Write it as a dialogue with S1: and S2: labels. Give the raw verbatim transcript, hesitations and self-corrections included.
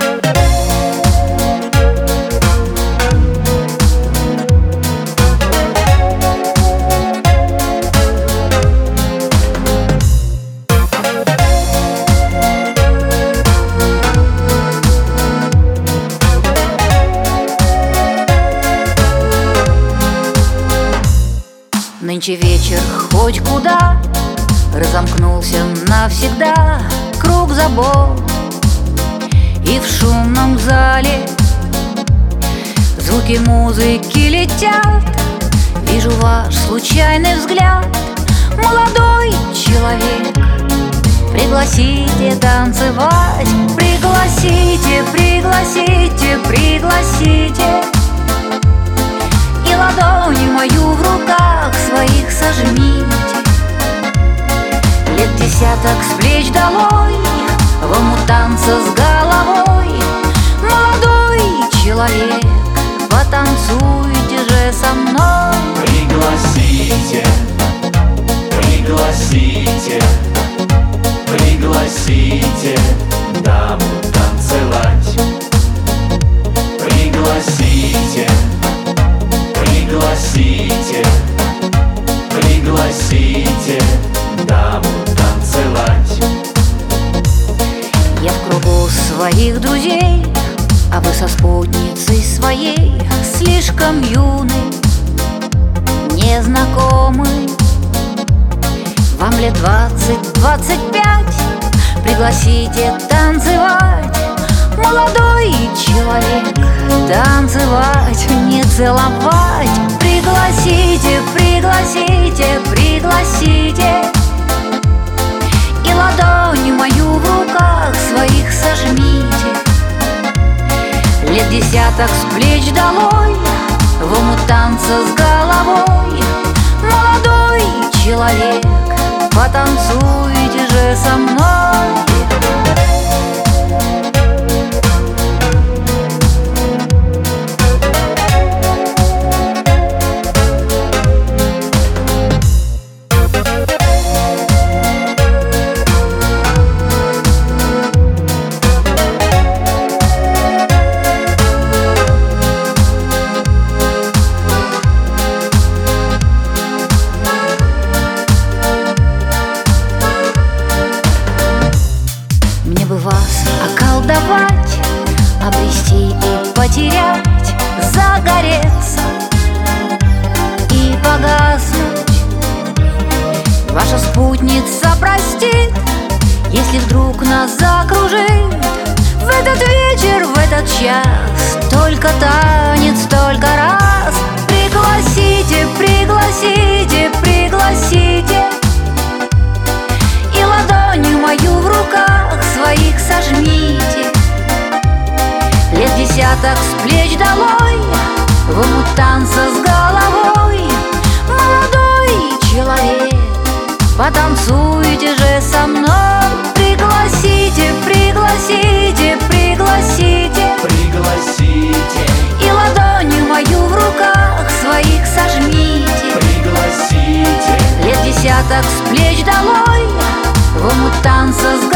S1: Нынче вечер хоть куда, разомкнулся навсегда круг забот. И в шумном зале звуки музыки летят. Вижу ваш случайный взгляд, молодой человек. Пригласите танцевать, пригласите, пригласите, пригласите. И ладонью мою в руках своих сожмите. Лет десяток с плеч долой, в омут танца с головой. Молодой человек, потанцуйте же со мной.
S2: Пригласите, пригласите, пригласите даму танцевать. Пригласите, пригласите, пригласите даму танцевать.
S1: Я в кругу своих друзей, а вы со спутницей своей, слишком юны, незнакомы. Вам лет двадцать-двадцать пять, пригласите танцевать. Молодой человек, танцевать, не целовать. Пригласите, пригласите, пригласите. И ладонью мою в руках своих сожмите. Лет десяток с плеч долой, в омут танца с головой. Молодой человек, потанцуйте же со мной. Вас околдовать, обрести и потерять, загореться и погаснуть. Ваша спутница простит, если вдруг нас закружит. В этот вечер, в этот час только танец, только раз. Пригласите, пригласите, пригласите. И ладонью мою в руках своих сожмите. Лет десяток с плеч долой, в омут танца с головой. Молодой человек, потанцуйте же со мной. Пригласите, пригласите, пригласите.
S2: Пригласите,
S1: И ладонью мою в руках своих сожмите.
S2: пригласите.
S1: Лет десяток с плеч долой, в омут танца с